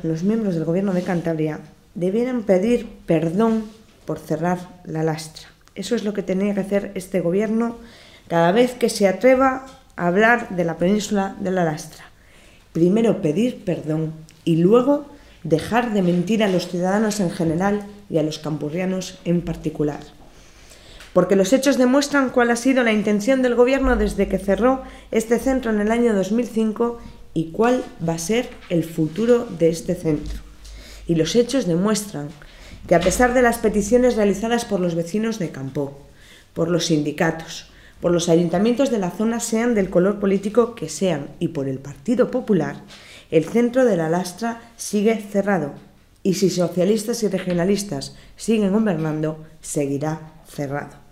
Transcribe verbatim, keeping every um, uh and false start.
los miembros del Gobierno de Cantabria debieran pedir perdón por cerrar la lastra. Eso es lo que tenía que hacer este Gobierno cada vez que se atreva a hablar de la península de la lastra. Primero pedir perdón y luego dejar de mentir a los ciudadanos en general y a los campurrianos en particular. Porque los hechos demuestran cuál ha sido la intención del Gobierno desde que cerró este centro en el año dos mil cinco y cuál va a ser el futuro de este centro. Y los hechos demuestran que a pesar de las peticiones realizadas por los vecinos de Campoo, por los sindicatos, por los ayuntamientos de la zona, sean del color político que sean, y por el Partido Popular, el centro de la lastra sigue cerrado. Y si socialistas y regionalistas siguen gobernando, seguirá cerrado.